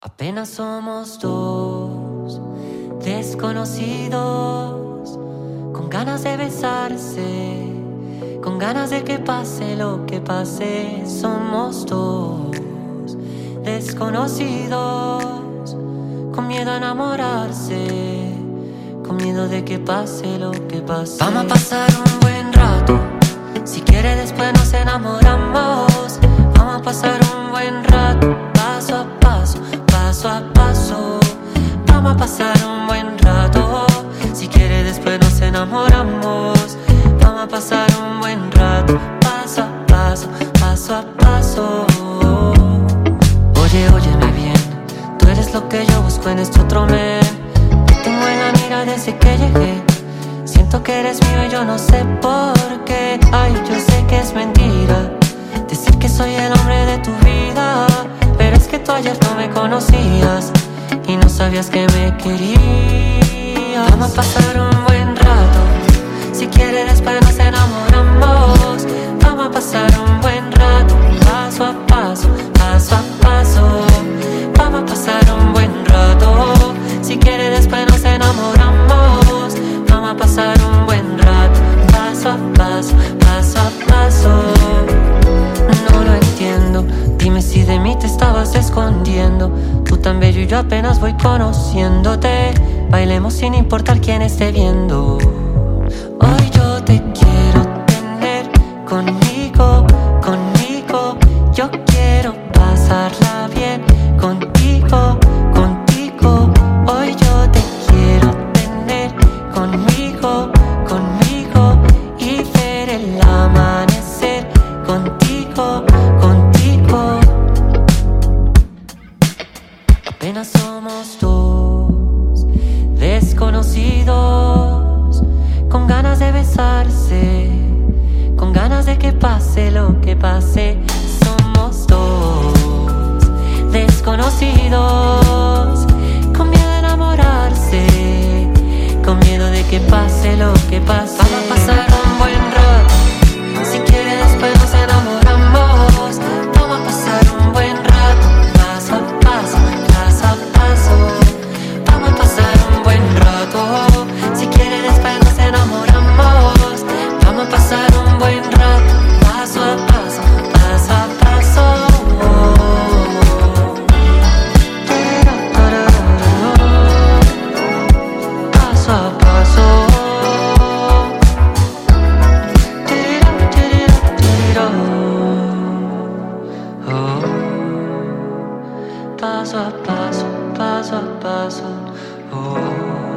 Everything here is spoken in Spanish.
Apenas somos dos desconocidos, con ganas de besarse, con ganas de que pase lo que pase. Somos dos desconocidos, con miedo a enamorarse, con miedo de que pase lo que pase. Vamos a pasar un buen rato, si quiere después nos enamoramos. Vamos a pasar un buen rato, paso a paso, paso a paso. Vamos a pasar un buen rato, si quiere después nos enamoramos. Vamos a pasar un buen rato, paso a paso, paso a paso. Oye, óyeme bien, tú eres lo que yo busco en este otro men. Te tengo en la mira desde que llegué. Siento que eres mío y yo no sé por qué. Ay, yo sé que es mentira decir que soy el hombre de tu vida, pero es que tú ayer no me conocías y no sabías que me querías. Vamos a pasar un buen rato, si quieres después nos enamoramos. Vamos a pasar un buen rato, paso a paso, paso a paso. Vamos a pasar un buen rato, si quieres después nos enamoramos. Vamos a pasar un buen rato, paso a paso, paso a paso. No lo entiendo, dime si de mí te estabas escondiendo. Tú tan bello y yo apenas voy conociéndote. Bailemos sin importar quién esté viendo. Hoy yo te quiero tener conmigo, conmigo. Yo quiero pasarla bien contigo, contigo. Hoy yo te quiero tener conmigo, conmigo. Y ver el amanecer contigo, contigo. Apenas somos dos desconocidos, con ganas de besarse, con ganas de que pase lo que pase. Somos dos desconocidos, con miedo a enamorarse, con miedo de que pase lo que pase. Vamos a pasar un buen rato, si quieres después nos enamoramos. Vamos a pasar un buen rato, paso a paso, paso a paso. Vamos a pasar un buen rato, si quieres después nos enamoramos. Vamos a pasar un buen rato, paso a paso, paso a paso. Paso a paso. Paso a paso, paso a paso.